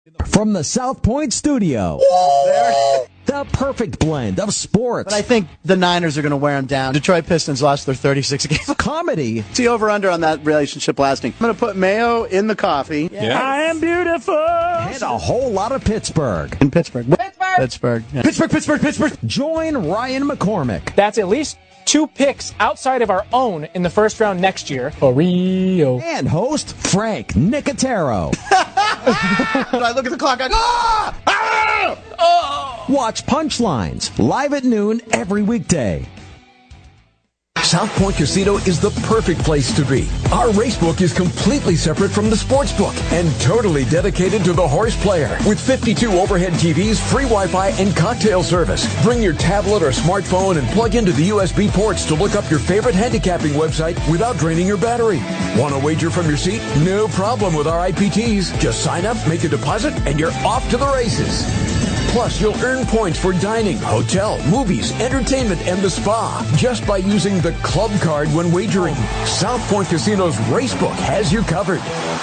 From the South Point studio, the perfect blend of sports. But I think the Niners are going to wear them down. Detroit Pistons lost their 36 games. Comedy. See over-under on that relationship lasting. I'm going to put mayo in the coffee. Yeah. I am beautiful. And a whole lot of Pittsburgh. In Pittsburgh. Pittsburgh. Yeah. Pittsburgh. Join Ryan McCormick. That's at least 2 picks outside of our own in the first round next year. For Rio. And host Frank Nicotero. I look at the clock. Watch Punchlines live at noon every weekday. South Point Casino is the perfect place to be. Our racebook is completely separate from the sportsbook and totally dedicated to the horse player. With 52 overhead TVs, free Wi-Fi, and cocktail service. Bring your tablet or smartphone and plug into the USB ports to look up your favorite handicapping website without draining your battery. Want to wager from your seat? No problem with our IPTs. Just sign up, make a deposit, and you're off to the races. Plus, you'll earn points for dining, hotel, movies, entertainment, and the spa just by using the club card when wagering. South Point Casino's Racebook has you covered.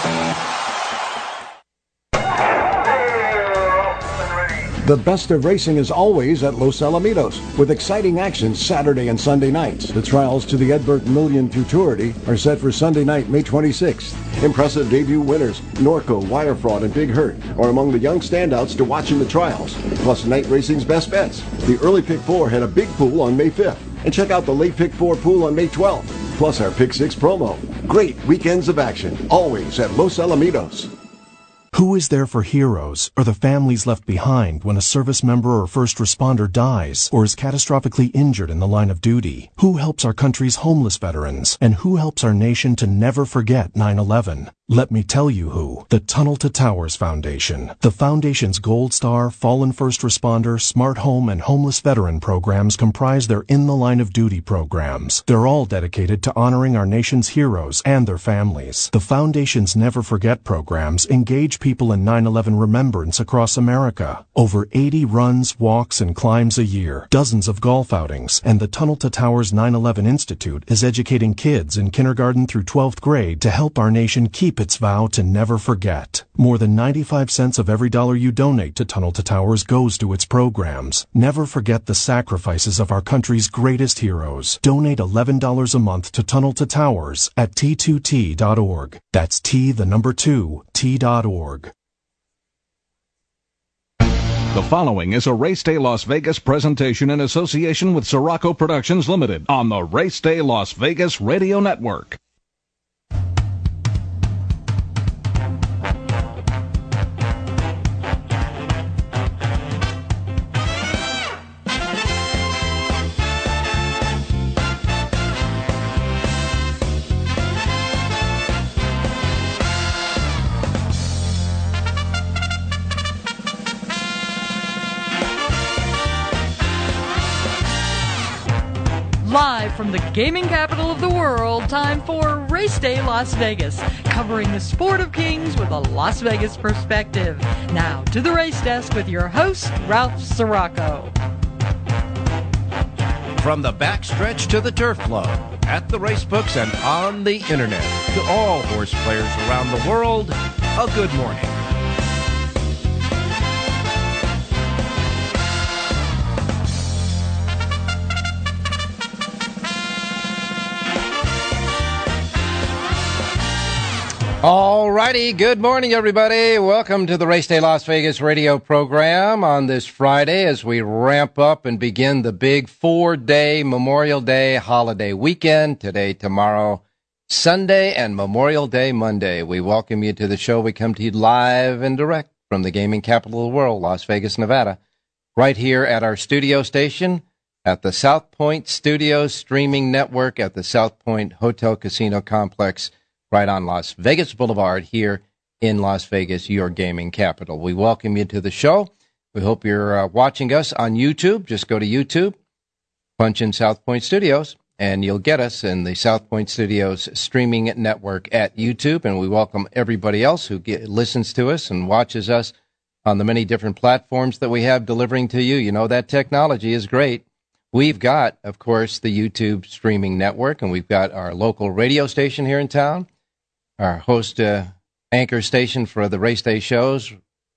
The best of racing is always at Los Alamitos, with exciting action Saturday and Sunday nights. The trials to the Edberg Million Futurity are set for Sunday night, May 26th. Impressive debut winners, Norco, Wire Fraud, and Big Hurt are among the young standouts to watch in the trials, plus night racing's best bets. The early Pick 4 had a big pool on May 5th, and check out the late Pick 4 pool on May 12th, plus our Pick 6 promo. Great weekends of action, always at Los Alamitos. Who is there for heroes or the families left behind when a service member or first responder dies or is catastrophically injured in the line of duty? Who helps our country's homeless veterans? And who helps our nation to never forget 9/11? Let me tell you who. The Tunnel to Towers Foundation. The Foundation's Gold Star, Fallen First Responder, Smart Home, and Homeless Veteran programs comprise their In the Line of Duty programs. They're all dedicated to honoring our nation's heroes and their families. The Foundation's Never Forget programs engage people in 9/11 remembrance across America. Over 80 runs, walks, and climbs a year, dozens of golf outings, and the Tunnel to Towers 9/11 Institute is educating kids in kindergarten through 12th grade to help our nation keep its vow to never forget. More than 95 cents of every dollar you donate to Tunnel to Towers goes to its programs. Never forget the sacrifices of our country's greatest heroes. Donate $11 a month to Tunnel to Towers at T2T.org. That's T2T.org. The following is a Race Day Las Vegas presentation in association with Sirocco Productions Limited on the Race Day Las Vegas Radio Network. Live from the gaming capital of the world, time for Race Day Las Vegas, covering the sport of kings with a Las Vegas perspective. Now to the race desk with your host, Ralph Sirocco. From the backstretch to the turf club, at the racebooks and on the internet, to all horse players around the world, a good morning. All righty, good morning, everybody. Welcome to the Race Day Las Vegas radio program on this Friday as we ramp up and begin the big 4-day Memorial Day holiday weekend. Today, tomorrow, Sunday, and Memorial Day Monday. We welcome you to the show. We come to you live and direct from the gaming capital of the world, Las Vegas, Nevada, right here at our studio station at the South Point Studios streaming network at the South Point Hotel Casino Complex, right on Las Vegas Boulevard here in Las Vegas, your gaming capital. We welcome you to the show. We hope you're watching us on YouTube. Just go to YouTube, punch in South Point Studios, and you'll get us in the South Point Studios streaming network at YouTube. And we welcome everybody else who listens to us and watches us on the many different platforms that we have delivering to you. You know, that technology is great. We've got, of course, the YouTube streaming network, and we've got our local radio station here in town, our host anchor station for the race day shows,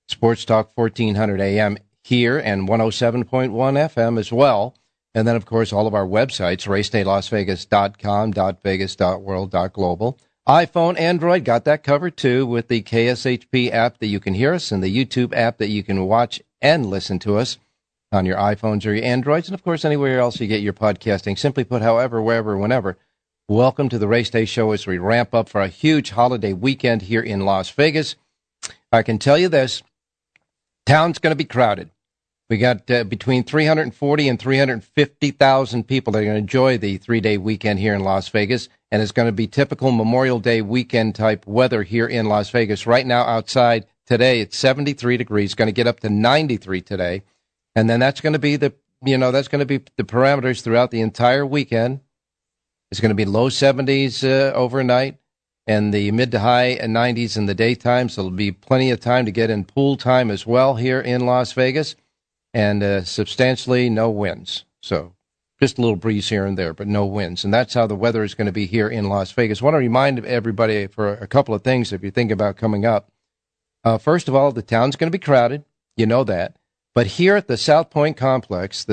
Sports Talk 1400 AM here and 107.1 FM as well. And then, of course, all of our websites, racedaylasvegas.com, .vegas, .world, iPhone, Android, got that covered too with the KSHP app that you can hear us and the YouTube app that you can watch and listen to us on your iPhones or your Androids. And, of course, anywhere else you get your podcasting. Simply put, however, wherever, whenever. Welcome to the Race Day Show as we ramp up for a huge holiday weekend here in Las Vegas. I can tell you this, town's going to be crowded. We got between 340 and 350,000 people that are going to enjoy the 3-day weekend here in Las Vegas, and it's going to be typical Memorial Day weekend type weather here in Las Vegas. Right now outside today, it's 73 degrees, going to get up to 93 today, and then that's going to be the parameters throughout the entire weekend. It's going to be low 70s overnight and the mid to high 90s in the daytime, so there'll be plenty of time to get in pool time as well here in Las Vegas. And substantially no winds. So just a little breeze here and there, but no winds. And that's how the weather is going to be here in Las Vegas. I want to remind everybody for a couple of things if you think about coming up. First of all, the town's going to be crowded. You know that. But here at the South Point Complex,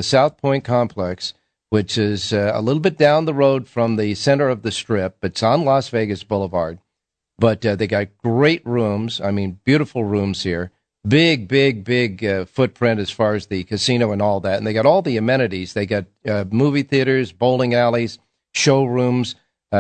which is a little bit down the road from the center of the Strip, it's on Las Vegas Boulevard. But they got great rooms. I mean, beautiful rooms here. Big footprint as far as the casino and all that. And they got all the amenities. They got movie theaters, bowling alleys, showrooms,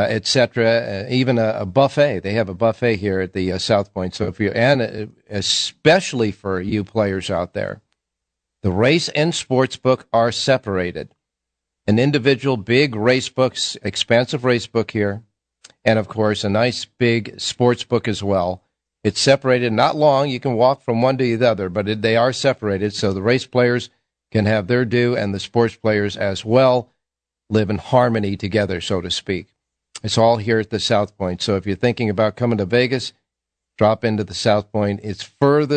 etc. Even a buffet. They have a buffet here at the South Point. So and especially for you players out there, the race and sports book are separated. An individual big race books, expansive race book here. And of course, a nice big sports book as well. It's separated, not long. You can walk from one to the other, but they are separated, so the race players can have their due and the sports players as well live in harmony together, so to speak. It's all here at the South Point. So if you're thinking about coming to Vegas, drop into the South Point. It's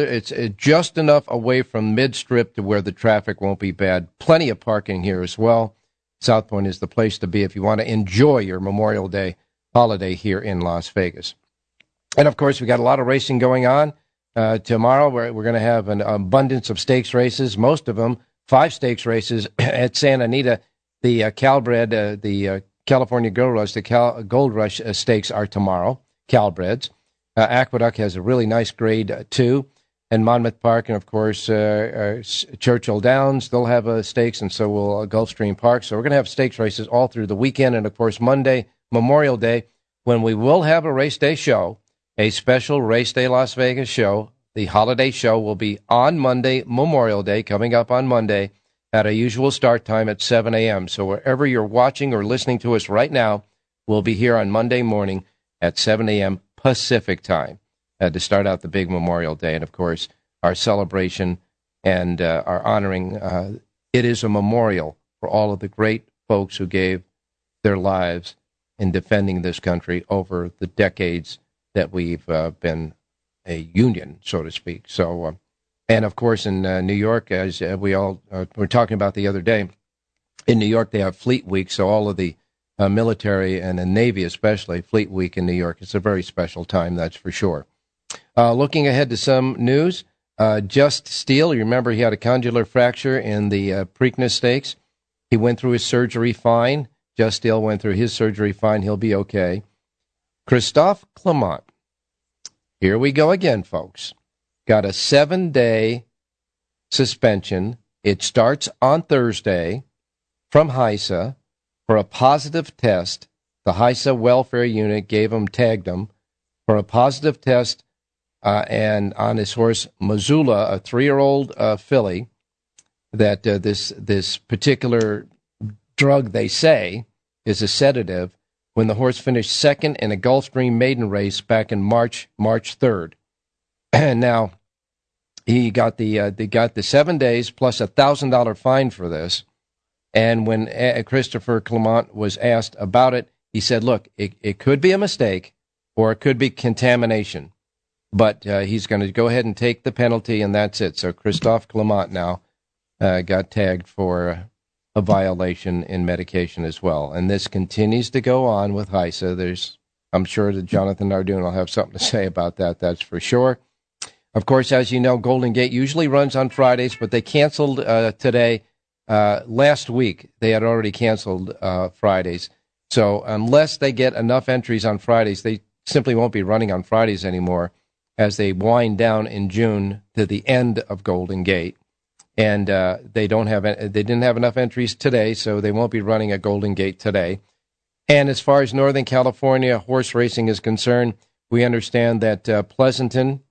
just enough away from mid-strip to where the traffic won't be bad. Plenty of parking here as well. South Point is the place to be if you want to enjoy your Memorial Day holiday here in Las Vegas. And, of course, we got a lot of racing going on. Tomorrow we're going to have an abundance of stakes races, most of them 5 stakes races at Santa Anita. The Calbred, the California Gold Rush, the Gold Rush stakes are tomorrow, Calbreds. Aqueduct has a really nice grade 2. And Monmouth Park and, of course, Churchill Downs, they'll have stakes, and so will Gulfstream Park. So we're going to have stakes races all through the weekend. And, of course, Monday, Memorial Day, when we will have a race day show, a special Race Day Las Vegas show. The holiday show will be on Monday, Memorial Day, coming up on Monday at a usual start time at 7 a.m. So wherever you're watching or listening to us right now, we'll be here on Monday morning at 7 a.m. Pacific time to start out the big Memorial Day. And, of course, our celebration and our honoring, it is a memorial for all of the great folks who gave their lives in defending this country over the decades that we've been a union, so to speak. So, and of course, in New York, as we all were talking about the other day, in New York they have Fleet Week, so all of the military and the Navy especially, Fleet Week in New York, it's a very special time, that's for sure. Looking ahead to some news, Just Steele, you remember he had a condylar fracture in the Preakness Stakes. He went through his surgery fine. Just Steele went through his surgery fine. He'll be okay. Christophe Clement. Here we go again, folks. Got a 7-day suspension. It starts on Thursday from HISA for a positive test. The HISA welfare unit tagged him for a positive test and on his horse Missoula, a 3-year-old filly, that this particular drug, they say, is a sedative, when the horse finished second in a Gulfstream maiden race back in March 3rd. And now he got the 7 days plus $1,000 fine for this. And when Christopher Clement was asked about it, he said, look, it could be a mistake or it could be contamination. But he's going to go ahead and take the penalty, and that's it. So Christophe Clement now got tagged for a violation in medication as well. And this continues to go on with HISA. I'm sure that Jonathan Nardoon will have something to say about that, that's for sure. Of course, as you know, Golden Gate usually runs on Fridays, but they canceled today. Last week, they had already canceled Fridays. So unless they get enough entries on Fridays, they simply won't be running on Fridays anymore as they wind down in June to the end of Golden Gate. And they didn't have enough entries today, so they won't be running at Golden Gate today. And as far as Northern California horse racing is concerned, we understand that Pleasanton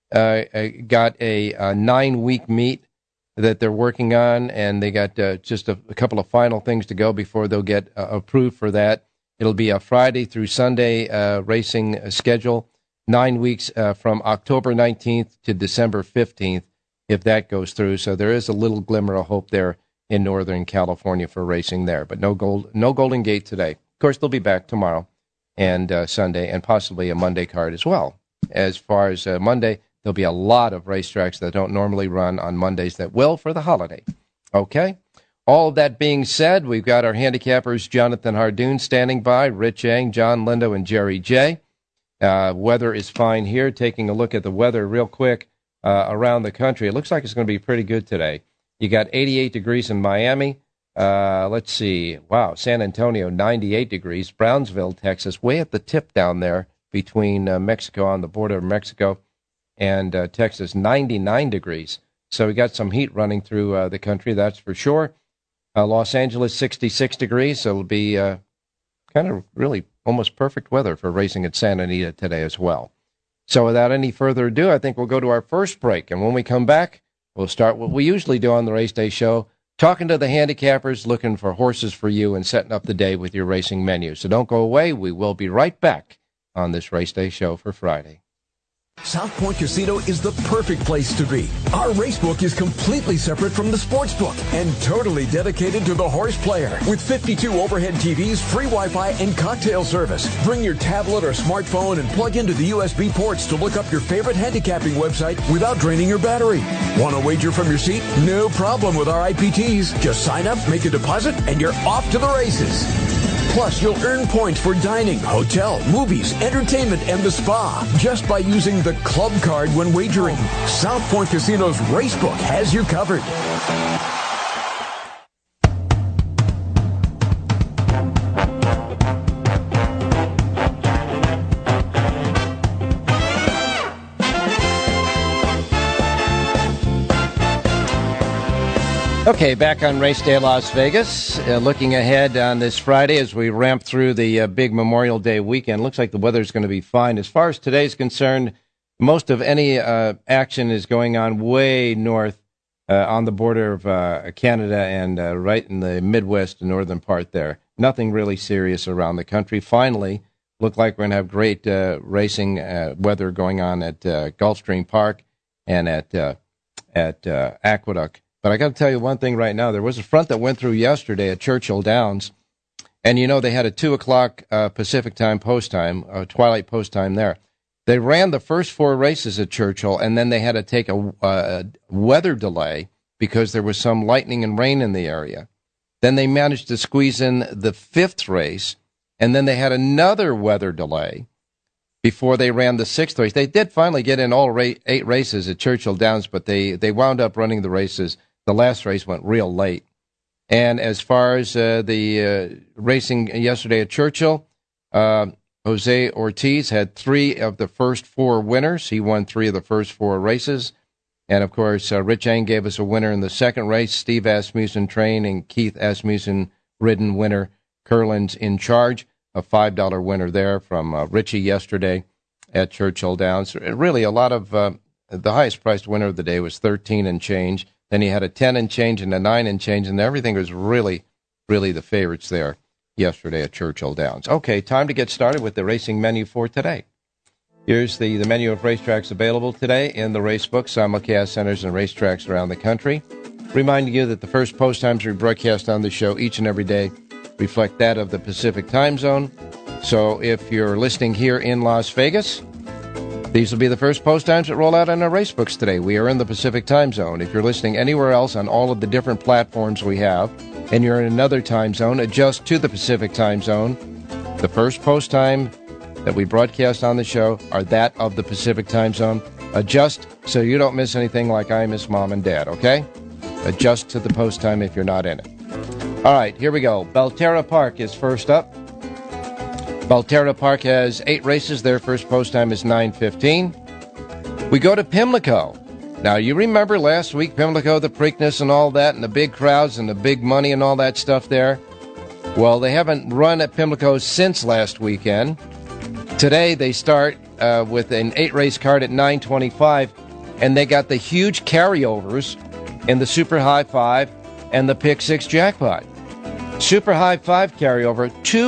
got a 9-week meet that they're working on, and they got just a couple of final things to go before they'll get approved for that. It'll be a Friday through Sunday racing schedule, 9 weeks from October 19th to December 15th, if that goes through. So there is a little glimmer of hope there in Northern California for racing there, but no Golden Gate today. Of course, they'll be back tomorrow and Sunday, and possibly a Monday card as well. As far as Monday, there'll be a lot of racetracks that don't normally run on Mondays that will for the holiday. Okay? All of that being said, we've got our handicappers, Jonathan Hardoon, standing by, Rich Eng, John Lindo, and Jerry J. Weather is fine here. Taking a look at the weather real quick around the country, it looks like it's going to be pretty good today. You got 88 degrees in Miami. Let's see. Wow, San Antonio, 98 degrees. Brownsville, Texas, way at the tip down there between Mexico, on the border of Mexico and Texas, 99 degrees. So we got some heat running through the country, that's for sure. Los Angeles, 66 degrees. So it'll be kind of really almost perfect weather for racing at Santa Anita today as well. So without any further ado, I think we'll go to our first break. And when we come back, we'll start what we usually do on the Race Day Show, talking to the handicappers, looking for horses for you, and setting up the day with your racing menu. So don't go away. We will be right back on this Race Day Show for Friday. South Point Casino is the perfect place to be. Our racebook is completely separate from the sportsbook and totally dedicated to the horse player. With 52 overhead TVs, free Wi-Fi, and cocktail service. Bring your tablet or smartphone and plug into the USB ports to look up your favorite handicapping website without draining your battery. Want to wager from your seat? No problem with our IPTs. Just sign up, make a deposit, and you're off to the races. Plus, you'll earn points for dining, hotel, movies, entertainment, and the spa just by using the club card when wagering. South Point Casino's Racebook has you covered. Okay, back on Race Day Las Vegas, looking ahead on this Friday as we ramp through the big Memorial Day weekend. Looks like the weather's going to be fine. As far as today's concerned, most of any action is going on way north on the border of Canada and right in the Midwest and northern part there. Nothing really serious around the country. Finally, look like we're going to have great racing weather going on at Gulfstream Park and at Aqueduct. But I got to tell you one thing right now. There was a front that went through yesterday at Churchill Downs, and you know they had a 2 o'clock Pacific time post time, twilight post time there. They ran the first 4 races at Churchill, and then they had to take a weather delay because there was some lightning and rain in the area. Then they managed to squeeze in the 5th race, and then they had another weather delay before they ran the 6th race. They did finally get in all 8 races at Churchill Downs, but they wound up running the races. The last race went real late. And as far as the racing yesterday at Churchill, Jose Ortiz had 3 of the first 4 winners. He won 3 of the first 4 races. And, of course, Rich Eng gave us a winner in the second race. Steve Asmussen trained and Keith Asmussen ridden winner. Curlin's in charge. A $5 winner there from Richie yesterday at Churchill Downs. Really, a lot of the highest priced winner of the day was 13 and change. Then he had a 10 and change and a 9 and change, and everything was really, really the favorites there yesterday at Churchill Downs. Okay, time to get started with the racing menu for today. Here's the menu of racetracks available today in the Racebook, simulcast centers and racetracks around the country. Reminding you that the first post times we broadcast on the show each and every day reflect that of the Pacific time zone. So if you're listening here in Las Vegas, these will be the first post times that roll out on our racebooks today. We are in the Pacific time zone. If you're listening anywhere else on all of the different platforms we have, and you're in another time zone, adjust to the Pacific time zone. The first post time that we broadcast on the show are that of the Pacific time zone. Adjust so you don't miss anything like I miss Mom and Dad, okay? Adjust to the post time if you're not in it. All right, here we go. Belterra Park is first up. Belterra Park has 8 races. Their first post time is 9:15. We go to Pimlico. Now, you remember last week, Pimlico, the Preakness and all that, and the big crowds and the big money and all that stuff there? Well, they haven't run at Pimlico since last weekend. Today, they start with an 8-race card at 9:25, and they got the huge carryovers in the Super High 5 and the Pick 6 jackpot. Super High 5 carryover,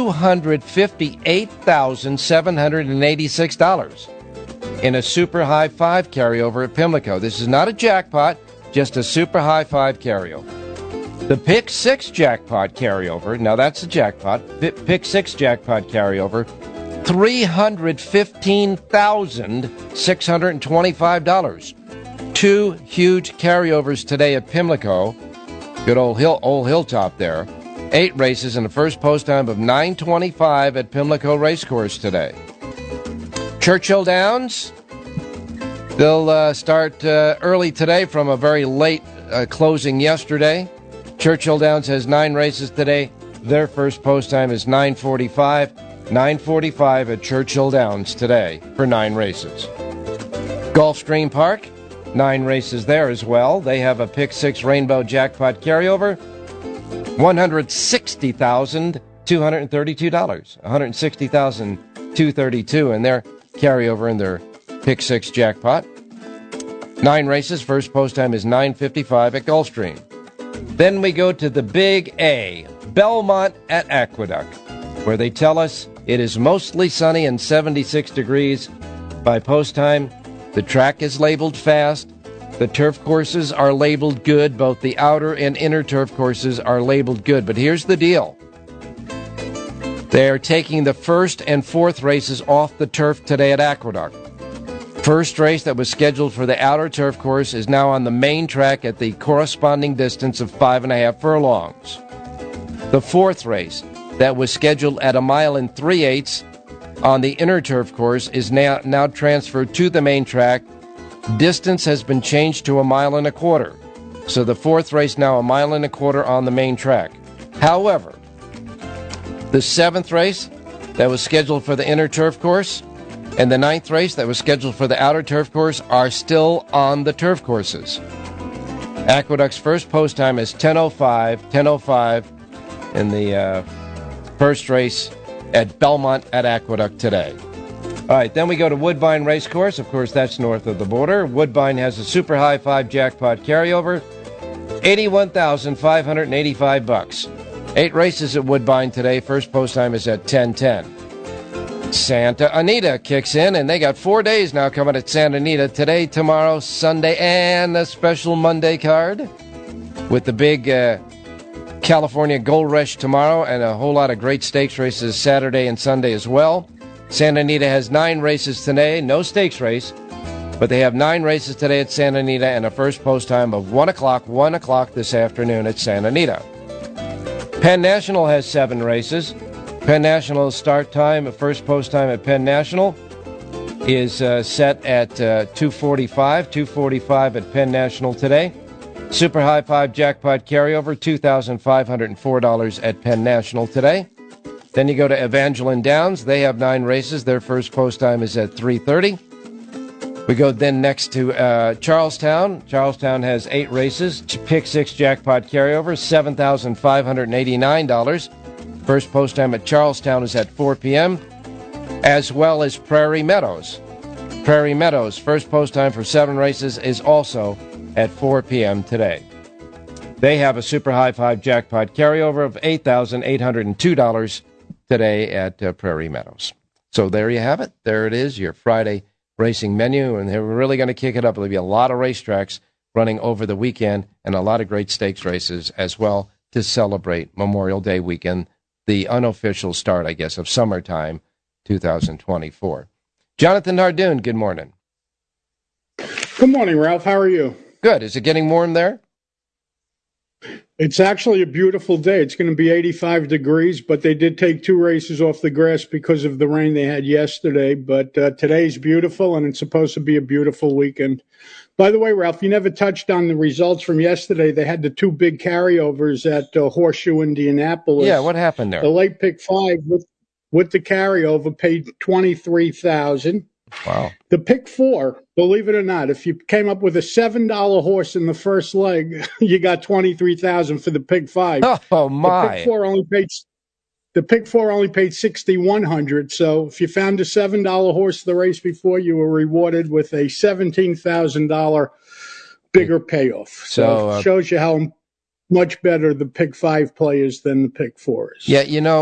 $258,786 in a Super High 5 carryover at Pimlico. This is not a jackpot, just a Super High 5 carryover. The Pick 6 jackpot carryover, now that's a jackpot, Pick 6 jackpot carryover, $315,625. 2 huge carryovers today at Pimlico. Good old Hilltop there. 8 races in the first post time of 9:25 at Pimlico Racecourse today. Churchill Downs, they'll start early today from a very late closing yesterday. Churchill Downs has 9 races today. Their first post time is 9:45. 9:45 at Churchill Downs today for 9 races. Gulfstream Park, 9 races there as well. They have a Pick 6 Rainbow Jackpot carryover, $160,232. $160,232 in their carryover in their Pick 6 jackpot. 9 races. First post time is 9:55 at Gulfstream. Then we go to the Big A, Belmont at Aqueduct, where they tell us it is mostly sunny and 76 degrees by post time. The track is labeled fast. The turf courses are labeled good. Both the outer and inner turf courses are labeled good. But here's the deal. They're taking the first and fourth races off the turf today at Aqueduct. First race that was scheduled for the outer turf course is now on the main track at the corresponding distance of 5.5 furlongs. The fourth race that was scheduled at 1 3/8 on the inner turf course is now transferred to the main track. Distance has been changed to 1 1/4 miles. So the fourth race now 1 1/4 miles on the main track. However, the 7th race that was scheduled for the inner turf course and the 9th race that was scheduled for the outer turf course are still on the turf courses. Aqueduct's first post time is 10:05 in the first race at Belmont at Aqueduct today. All right, then we go to Woodbine Racecourse. Of course, that's north of the border. Woodbine has a Super High 5 jackpot carryover, $81,585. 8 races at Woodbine today. First post time is at 10:10. Santa Anita kicks in, and they got 4 days now coming at Santa Anita. Today, tomorrow, Sunday, and a special Monday card with the big California Gold Rush tomorrow and a whole lot of great stakes races Saturday and Sunday as well. Santa Anita has 9 races today, no stakes race, but they have 9 races today at Santa Anita and a first post time of 1 o'clock this afternoon at Santa Anita. Penn National has 7 races. Penn National's start time, first post time at Penn National is set at 2:45 at Penn National today. Super High 5 jackpot carryover, $2,504 at Penn National today. Then you go to Evangeline Downs. They have 9 races. Their first post time is at 3:30. We go then next to Charlestown. Charlestown has 8 races. Pick 6 jackpot carryover, $7,589. First post time at Charlestown is at 4 p.m., as well as Prairie Meadows. Prairie Meadows, first post time for 7 races is also at 4 p.m. today. They have a Super High 5 jackpot carryover of $8,802 today at Prairie Meadows. So there you have it. There it is, your Friday racing menu, and they're really going to kick it up. There'll be a lot of racetracks running over the weekend and a lot of great stakes races as well to celebrate Memorial Day weekend, the unofficial start, I guess, of summertime 2024. Jonathan Hardoon, good morning. Good morning, Ralph. How are you? Good. Is it getting warm there? It's actually a beautiful day. It's going to be 85 degrees, but they did take 2 races off the grass because of the rain they had yesterday. But today's beautiful, and it's supposed to be a beautiful weekend. By the way, Ralph, you never touched on the results from yesterday. They had the 2 big carryovers at Horseshoe Indianapolis. Yeah, what happened there? The late pick 5 with the carryover paid $23,000. Wow. The pick 4, believe it or not, if you came up with a $7 horse in the first leg, you got $23,000 for the pick 5. Oh my! The pick 4 only paid $6,100. So if you found a $7 horse the race before, you were rewarded with a $17,000 bigger payoff. So it shows you how much better the pick 5 play is than the pick 4 is. Yeah,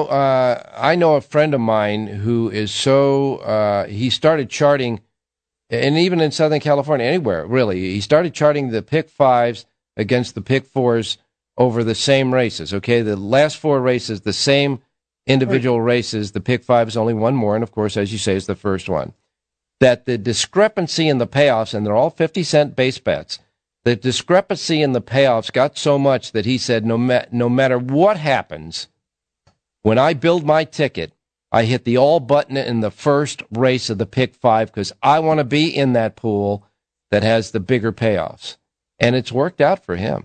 I know a friend of mine who is he started charting, and even in Southern California, anywhere really, he started charting the pick 5s against the pick 4s over the same races. Okay, the last 4 races, the same individual races. The pick 5 is only one more, and of course, as you say, is the first one. That the discrepancy in the payoffs, and they're all 50-cent base bets. The discrepancy in the payoffs got so much that he said, no matter what happens, when I build my ticket, I hit the all button in the first race of the pick 5 because I want to be in that pool that has the bigger payoffs. And it's worked out for him.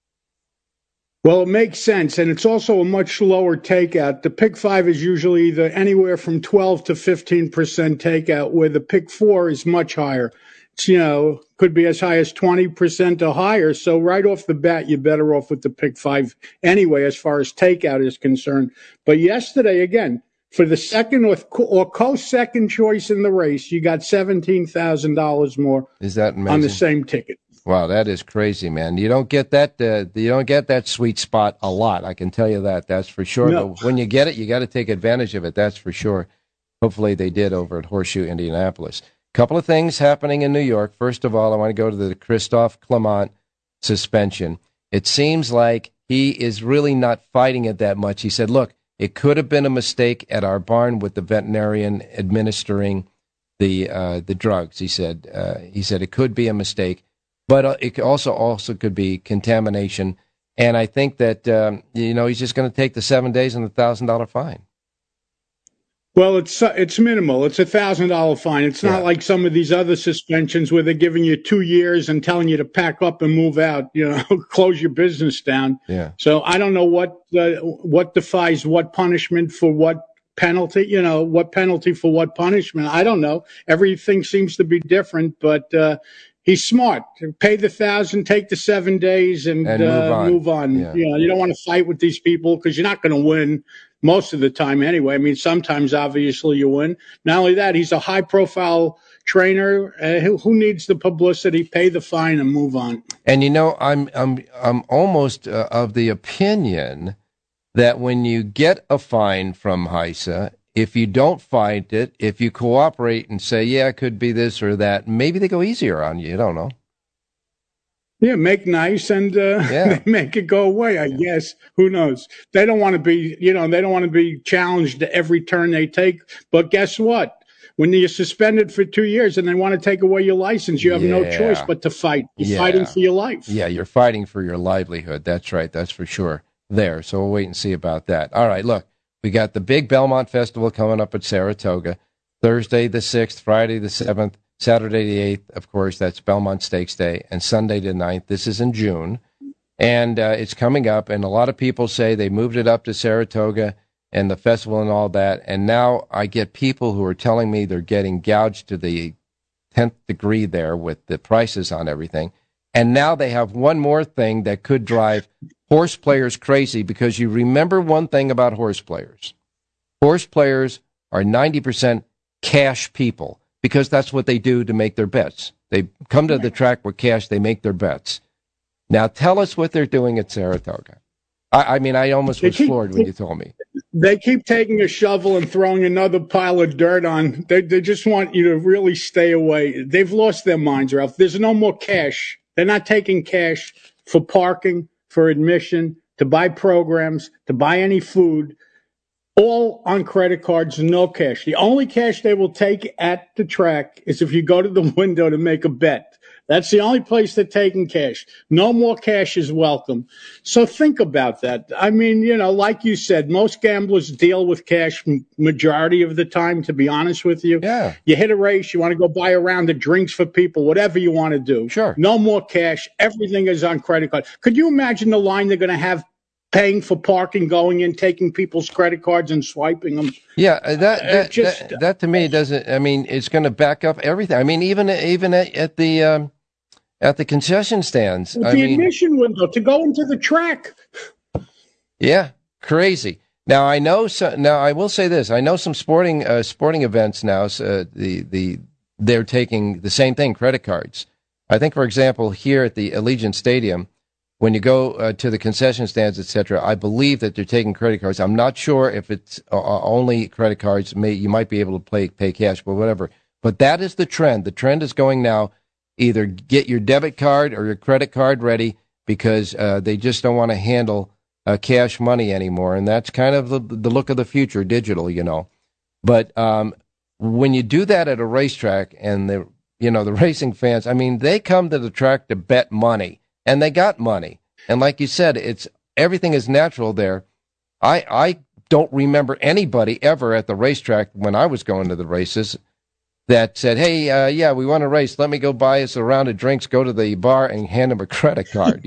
Well, it makes sense, and it's also a much lower takeout. The pick 5 is usually either anywhere from 12 to 15% takeout, where the pick 4 is much higher. It's, could be as high as 20% or higher. So right off the bat, you're better off with the pick 5 anyway, as far as takeout is concerned. But yesterday, again, for the second or co-second choice in the race, you got $17,000 more. Is that amazing? On the same ticket. Wow, that is crazy, man. You don't get that. You don't get that sweet spot a lot. I can tell you that. That's for sure. No. But when you get it, you got to take advantage of it. That's for sure. Hopefully, they did over at Horseshoe Indianapolis. Couple of things happening in New York. First of all, I want to go to the Christophe Clement suspension. It seems like he is really not fighting it that much. He said, "Look, it could have been a mistake at our barn with the veterinarian administering the drugs." He said it could be a mistake. But it also could be contamination. And I think that, he's just going to take the 7 days and the $1,000 fine. Well, it's minimal. It's $1,000 fine. It's not like some of these other suspensions where they're giving you 2 years and telling you to pack up and move out, close your business down. Yeah. So I don't know what defies what punishment for what penalty, what penalty for what punishment. I don't know. Everything seems to be different, but, he's smart. Pay the $1,000, take the 7 days, and move on. Yeah. You don't want to fight with these people because you're not going to win most of the time anyway. I mean, sometimes obviously you win. Not only that, he's a high-profile trainer. Who needs the publicity? Pay the fine and move on. And I'm almost of the opinion that when you get a fine from HISA, if you don't fight it, if you cooperate and say, yeah, it could be this or that, maybe they go easier on you. You don't know. Yeah, make nice and they make it go away, I guess. Who knows? They don't want to be, they don't want to be challenged at every turn they take. But guess what? When you're suspended for 2 years and they want to take away your license, you have no choice but to fight. You're fighting for your life. Yeah, you're fighting for your livelihood. That's right. That's for sure there. So we'll wait and see about that. All right, look. We got the big Belmont Festival coming up at Saratoga, Thursday the 6th, Friday the 7th, Saturday the 8th. Of course, that's Belmont Stakes Day, and Sunday the 9th. This is in June, and it's coming up, and a lot of people say they moved it up to Saratoga and the festival and all that, and now I get people who are telling me they're getting gouged to the 10th degree there with the prices on everything, and now they have one more thing that could drive horse players crazy, because you remember one thing about horse players. Horse players are 90% cash people, because that's what they do to make their bets. They come to the track with cash, they make their bets. Now tell us what they're doing at Saratoga. I almost was floored when you told me. They keep taking a shovel and throwing another pile of dirt on. They just want you to really stay away. They've lost their minds, Ralph. There's no more cash. They're not taking cash for parking, for admission, to buy programs, to buy any food, all on credit cards, no cash. The only cash they will take at the track is if you go to the window to make a bet. That's the only place they're taking cash. No more cash is welcome. So think about that. I mean, like you said, most gamblers deal with cash majority of the time, to be honest with you. Yeah. You hit a race, you want to go buy a round of drinks for people, whatever you want to do. Sure. No more cash. Everything is on credit card. Could you imagine the line they're going to have paying for parking, going in, taking people's credit cards and swiping them? Yeah, that to me doesn't. I mean, it's going to back up everything. I mean, even at the concession stands, admission window to go into the track. Yeah, crazy. Now I know. Now I will say this: I know some sporting events now. They're taking the same thing, credit cards. I think, for example, here at the Allegiant Stadium, when you go to the concession stands, etc., I believe that they're taking credit cards. I'm not sure if it's only credit cards. You might be able to pay cash, but whatever. But that is the trend. The trend is going now. Either get your debit card or your credit card ready because they just don't want to handle cash money anymore. And that's kind of the look of the future, digital, But when you do that at a racetrack and the racing fans, I mean, they come to the track to bet money. And they got money. And like you said, everything is natural there. I don't remember anybody ever at the racetrack when I was going to the races that said, hey, we want to race. Let me go buy us a round of drinks, go to the bar and hand them a credit card.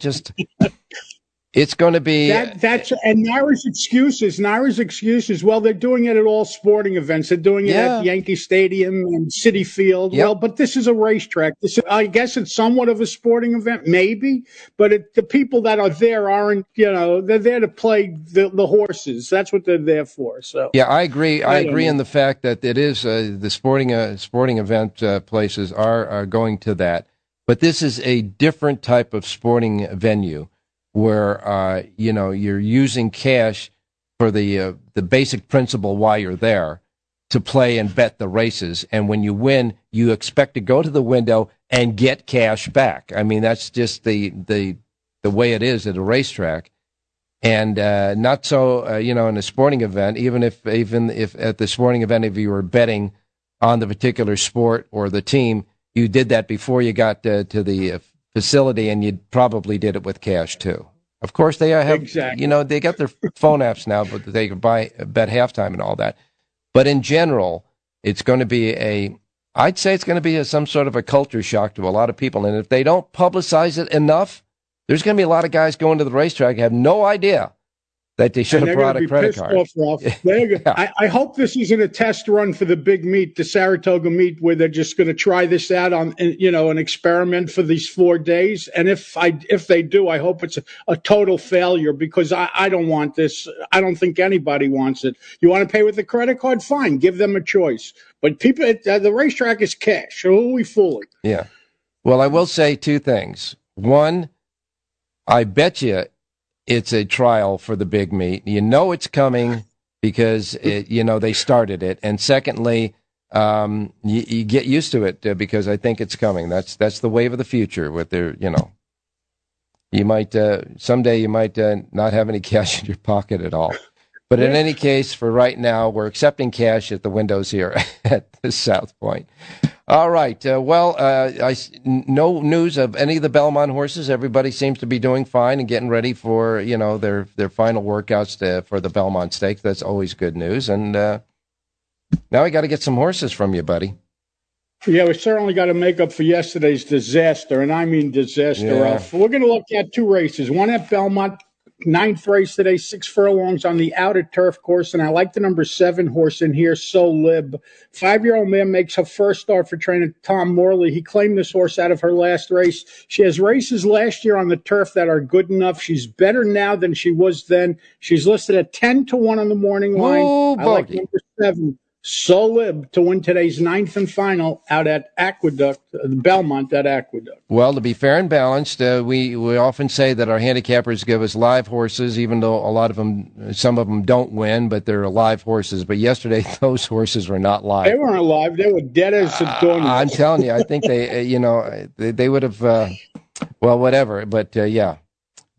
It's going to be and Naira's excuses. Well, they're doing it at all sporting events. They're doing it at Yankee Stadium and Citi Field. Yep. Well, but this is a racetrack. I guess it's somewhat of a sporting event, maybe. But the people that are there aren't. They're there to play the horses. That's what they're there for. So yeah, I agree. I agree in the fact that it is the sporting event places are going to that. But this is a different type of sporting venue, where you're using cash for the basic principle why you're there, to play and bet the races, and when you win, you expect to go to the window and get cash back. I mean, that's just the way it is at a racetrack, and not so in a sporting event. Even if at the sporting event, if you were betting on the particular sport or the team, you did that before you got to the facility, and you probably did it with cash too. Of course, they have, they got their phone apps now, but they can bet halftime and all that. But in general, it's going to be I'd say it's going to be some sort of a culture shock to a lot of people. And if they don't publicize it enough, there's going to be a lot of guys going to the racetrack who have no idea that they should have brought a credit card. I hope this isn't a test run for the big meet, the Saratoga meet, where they're just going to try this out on, an experiment for these 4 days. And if they do, I hope it's a total failure, because I don't want this. I don't think anybody wants it. You want to pay with a credit card? Fine, give them a choice. But people, the racetrack is cash. So who are we fooling? Yeah. Well, I will say two things. One, I bet you it's a trial for the big meet. You know it's coming because they started it. And secondly, you get used to it because I think it's coming. That's the wave of the future. With their, you might someday you might not have any cash in your pocket at all. But in any case, for right now, we're accepting cash at the windows here at the South Point. All right. No news of any of the Belmont horses. Everybody seems to be doing fine and getting ready for, their final workouts for the Belmont Stakes. That's always good news. And now we got to get some horses from you, buddy. Yeah, we certainly got to make up for yesterday's disaster, and I mean disaster. Yeah. We're going to look at two races. One at Belmont, 9th race today, 6 furlongs on the outer turf course, and I like the number 7 horse in here, So Lib. 5-year-old mare makes her first start for trainer Tom Morley. He claimed this horse out of her last race. She has races last year on the turf that are good enough. She's better now than she was then. She's listed at 10-1 on the morning line. Whoa, I like number 7. So Lib to win today's 9th and final out at Aqueduct, Belmont at Aqueduct. Well, to be fair and balanced, we often say that our handicappers give us live horses, even though some of them don't win, but they're live horses. But yesterday, those horses were not live. They weren't live. They were dead as a doornail. I'm telling you, I think they would have, whatever. But, yeah,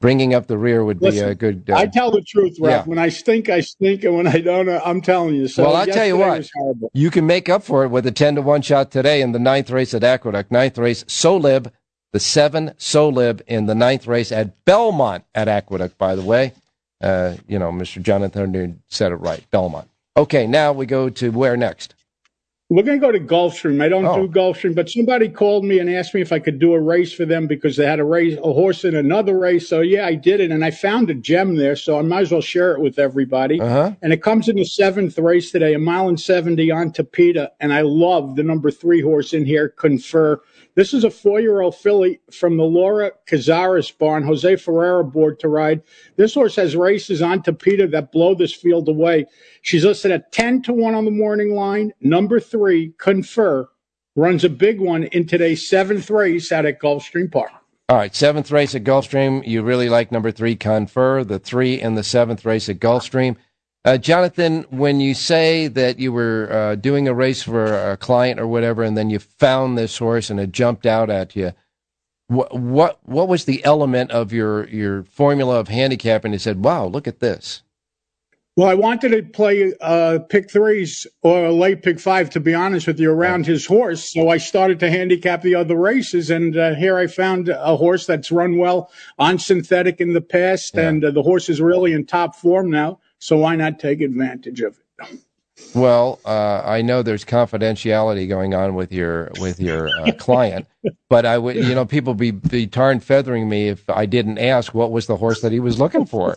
bringing up the rear would be a good... I tell the truth, Ralph. Yeah. When I stink, I stink, and when I don't, I'm telling you. So well, I'll tell you what. what. You can make up for it with a 10-1 shot today in the 9th race at Aqueduct. 9th race, Solib, the 7 Solib in the 9th race at Belmont at Aqueduct, by the way. Mr. Jonathan said it right, Belmont. Okay, now we go to where next? We're going to go to Gulfstream. I don't do Gulfstream, but somebody called me and asked me if I could do a race for them because they had a horse in another race. So, yeah, I did it, and I found a gem there, so I might as well share it with everybody. And it comes in the 7th race today, 1.70 miles on Tapeta, and I love the number 3 horse in here, Confer. This is a 4-year-old filly from the Laura Cazares barn. Jose Ferreira board to ride. This horse has races on Tapeta that blow this field away. She's listed at 10-1 on the morning line. Number 3, Confer, runs a big one in today's 7th race out at Gulfstream Park. All right, 7th race at Gulfstream. You really like number 3, Confer, the 3 in the 7th race at Gulfstream. Jonathan, when you say that you were doing a race for a client or whatever, and then you found this horse and it jumped out at you, what was the element of your formula of handicapping? You said, "Wow, look at this." Well, I wanted to play pick 3s or late pick 5, to be honest with you, around his horse. So I started to handicap the other races, and here I found a horse that's run well on synthetic in the past, and the horse is really in top form now. So why not take advantage of it? Well, I know there's confidentiality going on with your client, but I would, people be tar and feathering me if I didn't ask what was the horse that he was looking for.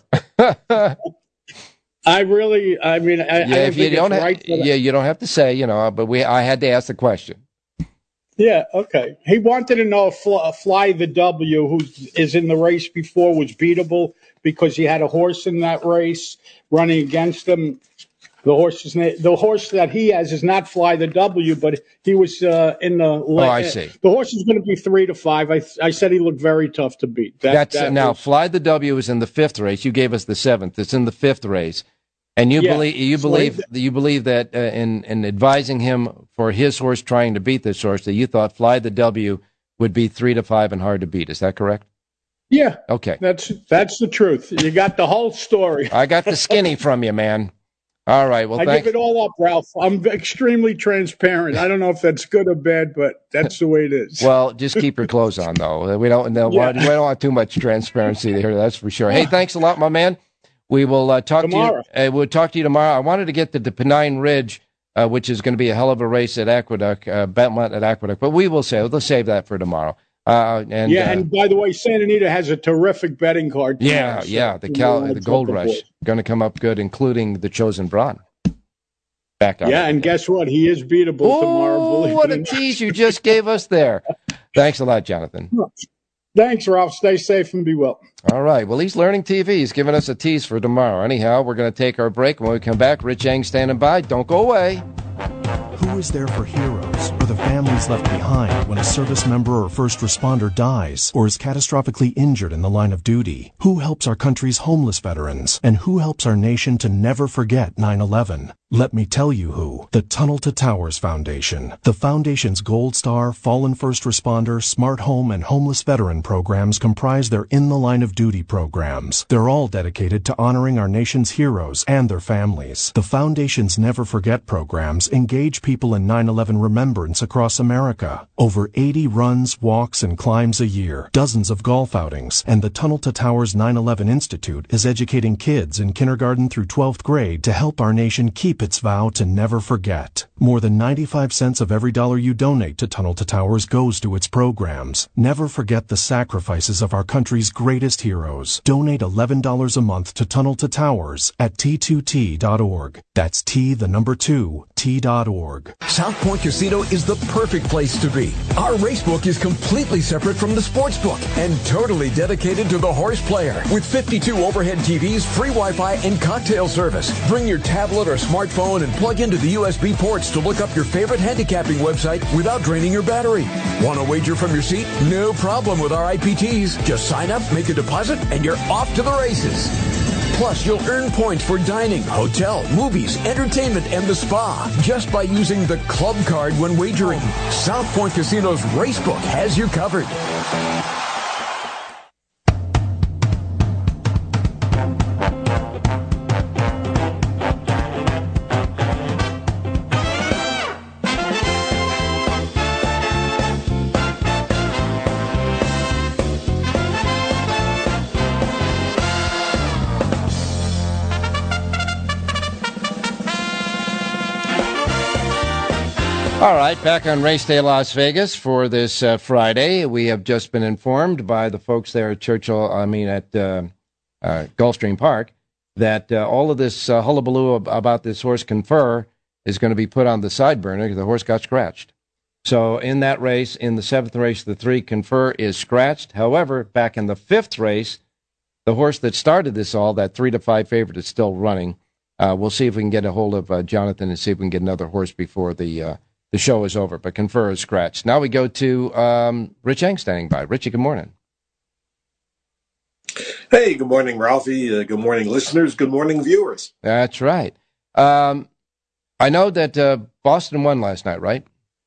I mean, if you don't have to say, but I had to ask the question. Yeah, okay. He wanted to know if Fly the W, who is in the race before, was beatable because he had a horse in that race running against him. The horse that he has is not Fly the W, but he was in the. I see. The horse is going to be 3 to 5. I said he looked very tough to beat. Now, Fly the W is in the 5th race. You gave us the 7th. It's in the 5th race. And you believe that in advising him for his horse trying to beat this horse, that you thought Fly the W would be 3 to 5 and hard to beat. Is that correct? Yeah. Okay. That's the truth. You got the whole story. I got the skinny from you, man. All right. Well, I give it all up, Ralph. I'm extremely transparent. I don't know if that's good or bad, but that's the way it is. Well, just keep your clothes on, though. We don't want too much transparency here. That's for sure. Hey, thanks a lot, my man. We will talk tomorrow. To you. We'll talk to you tomorrow. I wanted to get to the Pennine Ridge, which is going to be a hell of a race at Aqueduct, Belmont at Aqueduct. But we'll save that for tomorrow. And by the way, Santa Anita has a terrific betting card tomorrow. The Gold Rush going to come up good, including the Chosen Brawn. And guess what? He is beatable tomorrow. What a tease you just gave us there. Thanks a lot, Jonathan. Thanks, Ralph. Stay safe and be well. All right. Well, he's learning TV. He's giving us a tease for tomorrow. Anyhow, we're going to take our break. When we come back, Rich Eng standing by. Don't go away. Who is there for heroes or the families left behind when a service member or first responder dies or is catastrophically injured in the line of duty? Who helps our country's homeless veterans? And who helps our nation to never forget 9/11? Let me tell you who. The Tunnel to Towers Foundation. The Foundation's Gold Star, Fallen First Responder, Smart Home, and Homeless Veteran programs comprise their In the Line of Duty programs. They're all dedicated to honoring our nation's heroes and their families. The Foundation's Never Forget programs engage people in 9/11 remembrance across America. Over 80 runs, walks, and climbs a year, dozens of golf outings, and the Tunnel to Towers 9/11 Institute is educating kids in kindergarten through 12th grade to help our nation keep its vow to never forget. More than 95 cents of every dollar you donate to Tunnel to Towers goes to its programs. Never forget the sacrifices of our country's greatest heroes. Donate $11 a month to Tunnel to Towers at T2T.org. That's T2T.org. South Point Casino is the perfect place to be. Our racebook is completely separate from the sportsbook and totally dedicated to the horse player. With 52 overhead TVs, free Wi-Fi, and cocktail service. Bring your tablet or smartphone and plug into the USB ports to look up your favorite handicapping website without draining your battery. Want to wager from your seat? No problem with our IPTs. Just sign up, make a deposit, and you're off to the races. Plus, you'll earn points for dining, hotel, movies, entertainment, and the spa just by using the club card when wagering. South Point Casino's Racebook has you covered. All right, back on Race Day Las Vegas for this Friday. We have just been informed by the folks there at Gulfstream Park, that all of this hullabaloo about this horse Confer is going to be put on the side burner. The horse got scratched. So in that race, in the 7th race, the 3 Confer is scratched. However, back in the 5th race, the horse that started this all, that 3-5 favorite, is still running. We'll see if we can get a hold of Jonathan and see if we can get another horse before the show is over. But Confer is scratched. Now we go to Rich Eng standing by. Richie, good morning. Hey, good morning, Ralphie. Good morning, listeners. Good morning, viewers. That's right. I know that Boston won last night, right?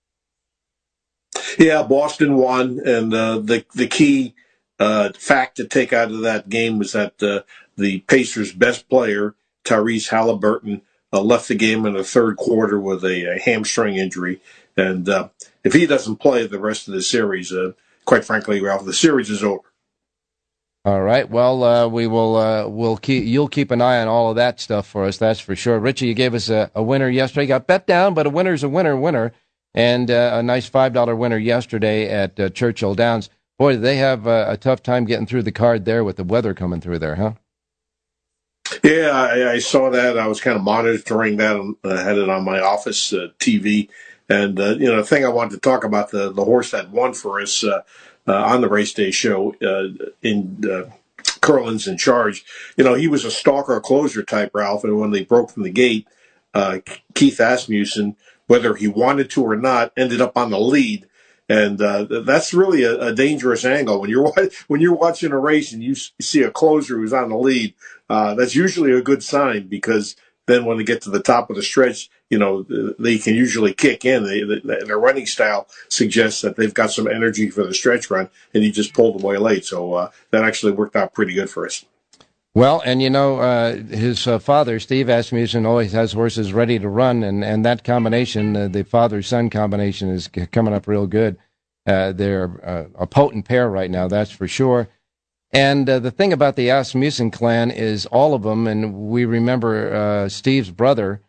Yeah, Boston won, and the key fact to take out of that game was that the Pacers' best player, Tyrese Halliburton, left the game in the third quarter with a hamstring injury, and if he doesn't play the rest of the series, quite frankly, Ralph, the series is over. All right. Well, you'll keep an eye on all of that stuff for us. That's for sure. Richie, you gave us a winner yesterday. Got bet down, but a winner's a winner, and a nice $5 winner yesterday at Churchill Downs. Boy, did they have a tough time getting through the card there with the weather coming through there, huh? Yeah, I saw that. I was kind of monitoring that. I had it on my office TV. And, the thing I wanted to talk about, the horse that won for us on the Race Day show in Curlin's in Charge. He was a stalker closer type, Ralph. And when they broke from the gate, Keith Asmussen, whether he wanted to or not, ended up on the lead. And that's really a dangerous angle. When you're watching a race and you see a closer who's on the lead, that's usually a good sign, because then when they get to the top of the stretch, they can usually kick in. Their running style suggests that they've got some energy for the stretch run, and he just pulled away late. So that actually worked out pretty good for us. Well, and his father, Steve Asmussen, always has horses ready to run, and that combination, the father-son combination, is coming up real good. They're a potent pair right now, that's for sure. And the thing about the Asmussen clan is all of them, and we remember Steve's brother,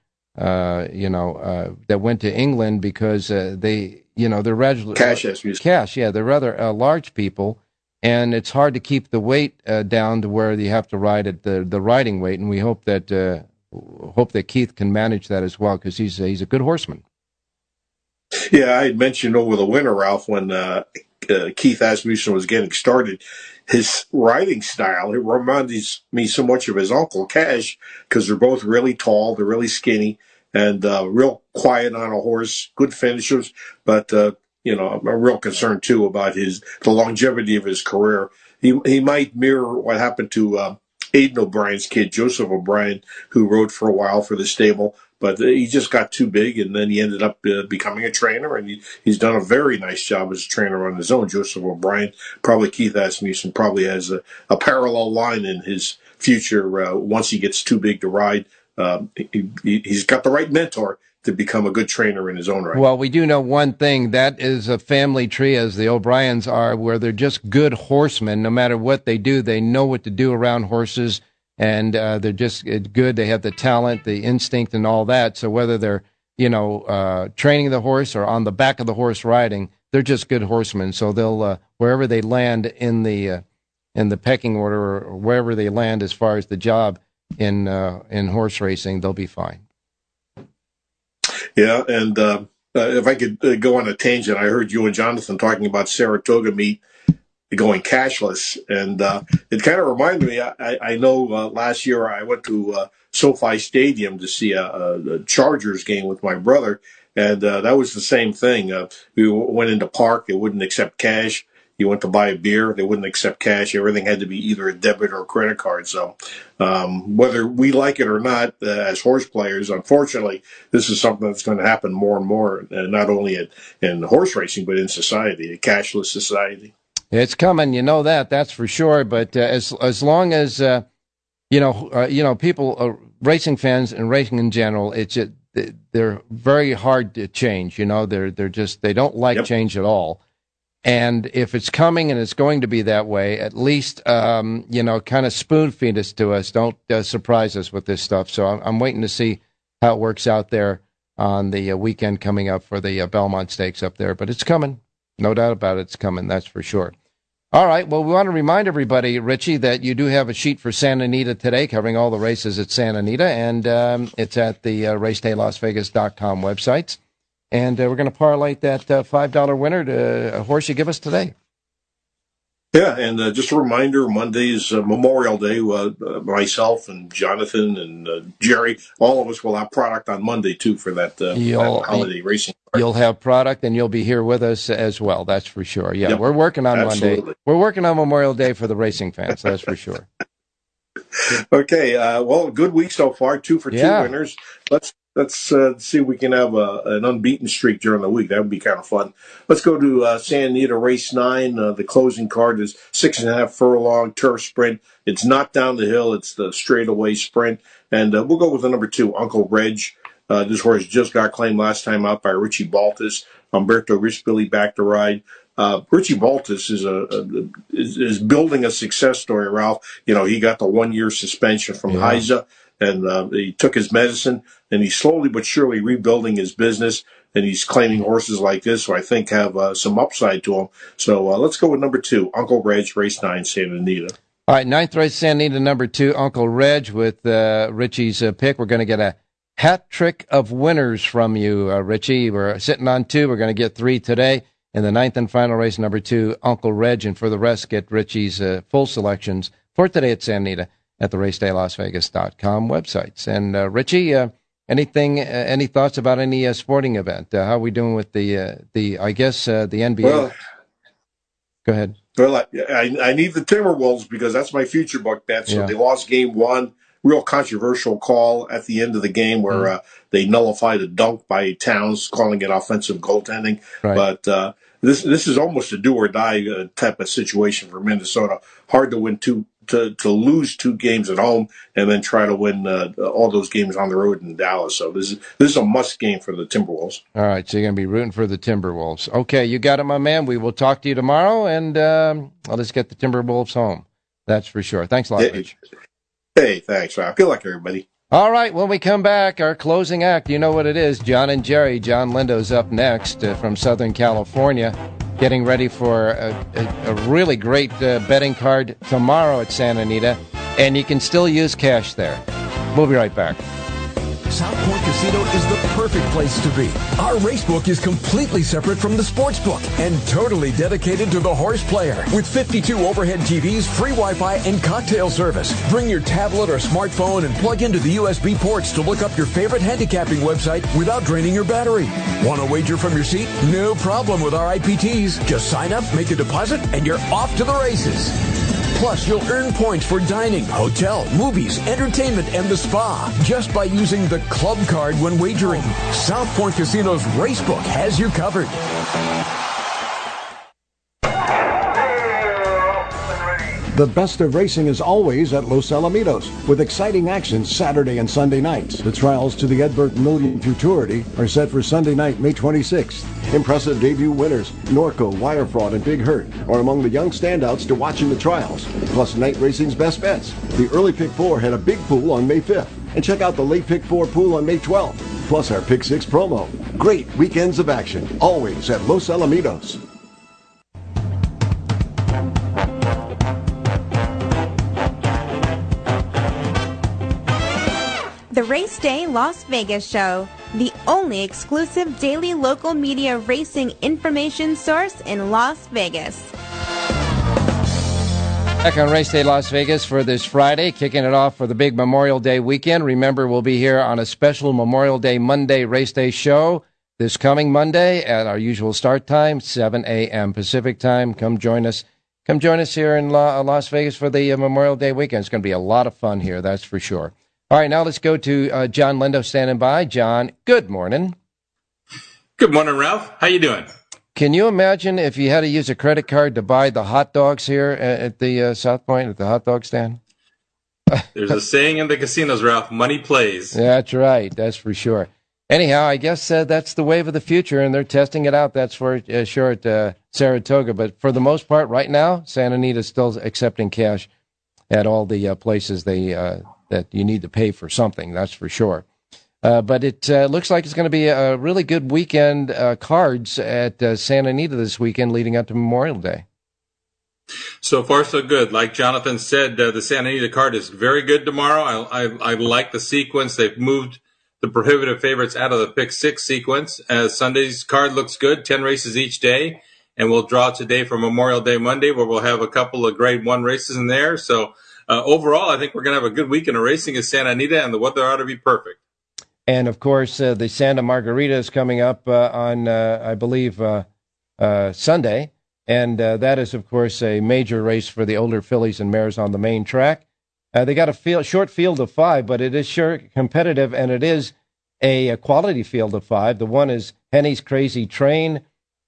that went to England because they're rather Cash Asmussen. Cash, yeah, they're rather large people. And it's hard to keep the weight down to where you have to ride at the riding weight, and we hope that Keith can manage that as well, because he's a good horseman. Yeah, I had mentioned over the winter, Ralph, when Keith Asmussen was getting started, his riding style, it reminds me so much of his uncle Cash, because they're both really tall, they're really skinny, and real quiet on a horse, good finishers, but I'm real concerned too about the longevity of his career. He might mirror what happened to Aidan O'Brien's kid, Joseph O'Brien, who rode for a while for the stable, but he just got too big, and then he ended up becoming a trainer, and he's done a very nice job as a trainer on his own. Joseph O'Brien, probably Keith Asmussen, probably has a parallel line in his future once he gets too big to ride. He's got the right mentor to become a good trainer in his own right. Well, we do know one thing. That is a family tree, as the O'Briens are, where they're just good horsemen. No matter what they do, they know what to do around horses, and they're just good. They have the talent, the instinct, and all that. So whether they're, training the horse or on the back of the horse riding, they're just good horsemen. So they'll, wherever they land in the pecking order, or wherever they land as far as the job in horse racing, they'll be fine. Yeah, and if I could go on a tangent, I heard you and Jonathan talking about Saratoga meet going cashless, and it kind of reminded me, I know last year I went to SoFi Stadium to see a Chargers game with my brother, and that was the same thing. We went into park, they wouldn't accept cash. You went to buy a beer, they wouldn't accept cash. Everything had to be either a debit or a credit card. So whether we like it or not, as horse players, unfortunately, this is something that's going to happen more and more, not only in horse racing, but in society, a cashless society. It's coming, that's for sure. But as long as people, racing fans and racing in general, they're very hard to change. They don't like change at all. And if it's coming and it's going to be that way, at least, kind of spoon feed us to us. Don't surprise us with this stuff. So I'm waiting to see how it works out there on the weekend coming up for the Belmont Stakes up there. But it's coming. No doubt about it. It's coming. That's for sure. All right. Well, we want to remind everybody, Richie, that you do have a sheet for Santa Anita today covering all the races at Santa Anita, and it's at the RacedayLasVegas.com websites. And we're going to parlay that $5 winner to a horse you give us today. Yeah, and just a reminder, Monday's Memorial Day. Myself and Jonathan and Jerry, all of us will have product on Monday, too, for that holiday racing. You'll have product, and you'll be here with us as well, that's for sure. Yeah, yep, we're working on absolutely. Monday. We're working on Memorial Day for the racing fans, that's for sure. Okay, well, good week so far, 2 for 2 winners. Let's see if we can have an unbeaten streak during the week. That would be kind of fun. Let's go to Santa Anita Race 9. The closing card is 6.5 furlong turf sprint. It's not down the hill. It's the straightaway sprint. And we'll go with the number 2, Uncle Reg. This horse just got claimed last time out by Richie Baltas. Humberto Rispoli back to ride. Richie Baltas is building a success story, Ralph. You know, he got the 1-year suspension from HISA. And he took his medicine, and he's slowly but surely rebuilding his business, and he's claiming horses like this, so I think have some upside to him. So let's go with number 2, Uncle Reg, race 9, Santa Anita. All right, 9th race, Santa Anita, number 2, Uncle Reg with Richie's pick. We're going to get a hat trick of winners from you, Richie. We're sitting on 2. We're going to get 3 today. In the 9th and final race, number 2, Uncle Reg, and for the rest, get Richie's full selections for today at Santa Anita at the RacedayLasVegas.com websites. And Richie, any thoughts about any sporting event? How are we doing with the NBA? Well, go ahead. Well, I need the Timberwolves because that's my future book bet. So they lost game 1. Real controversial call at the end of the game where they nullified a dunk by Towns, calling it offensive goaltending. Right. But this is almost a do or die type of situation for Minnesota. Hard to win to lose 2 games at home and then try to win all those games on the road in Dallas. So this is a must game for the Timberwolves. All right, so you're going to be rooting for the Timberwolves. Okay, you got it, my man. We will talk to you tomorrow, and I'll just get the Timberwolves home. That's for sure. Thanks a lot, Rich. Hey, thanks, Rob. Good luck, everybody. All right, when we come back, our closing act, you know what it is. John and Jerry. John Lindo's up next from Southern California, getting ready for a really great betting card tomorrow at Santa Anita, and you can still use cash there. We'll be right back. South Point Casino is the perfect place to be. Our racebook is completely separate from the sportsbook and totally dedicated to the horse player. With 52 overhead TVs, free Wi-Fi, and cocktail service. Bring your tablet or smartphone and plug into the USB ports to look up your favorite handicapping website without draining your battery. Want to wager from your seat? No problem with our IPTs. Just sign up, make a deposit, and you're off to the races. Plus, you'll earn points for dining, hotel, movies, entertainment, and the spa just by using the club card when wagering. South Point Casino's Racebook has you covered. The best of racing is always at Los Alamitos, with exciting action Saturday and Sunday nights. The trials to the Ed Burton Million Futurity are set for Sunday night, May 26th. Impressive debut winners, Norco, Wire Fraud, and Big Hurt are among the young standouts to watch in the trials. Plus, night racing's best bets. The early Pick 4 had a big pool on May 5th. And check out the late Pick 4 pool on May 12th. Plus our Pick 6 promo. Great weekends of action, always at Los Alamitos. The Race Day Las Vegas Show, the only exclusive daily local media racing information source in Las Vegas. Back on Race Day Las Vegas for this Friday, kicking it off for the big Memorial Day weekend. Remember, we'll be here on a special Memorial Day Monday Race Day show this coming Monday at our usual start time, 7 a.m. Pacific time. Come join us. Come join us here in Las Vegas for the Memorial Day weekend. It's going to be a lot of fun here, that's for sure. All right, now let's go to John Lindo standing by. John, good morning. Good morning, Ralph. How you doing? Can you imagine if you had to use a credit card to buy the hot dogs here at the South Point, at the hot dog stand? There's a saying in the casinos, Ralph, money plays. That's right, that's for sure. Anyhow, I guess that's the wave of the future, and they're testing it out. That's for sure at Saratoga. But for the most part, right now, Santa Anita is still accepting cash at all the places that you need to pay for something, that's for sure. But it looks like it's going to be a really good weekend cards at Santa Anita this weekend leading up to Memorial Day. So far, so good. Like Jonathan said, the Santa Anita card is very good tomorrow. I like the sequence. They've moved the prohibitive favorites out of the pick 6 sequence. Sunday's card looks good, 10 races each day. And we'll draw today for Memorial Day Monday, where we'll have a couple of Grade 1 races in there. So overall, I think we're going to have a good weekend of racing at Santa Anita, and the weather ought to be perfect. And, of course, the Santa Margarita is coming up on, I believe, Sunday. And that is, of course, a major race for the older fillies and mares on the main track. They got a short field of 5, but it is sure competitive, and it is a quality field of 5. The one is Henny's Crazy Train,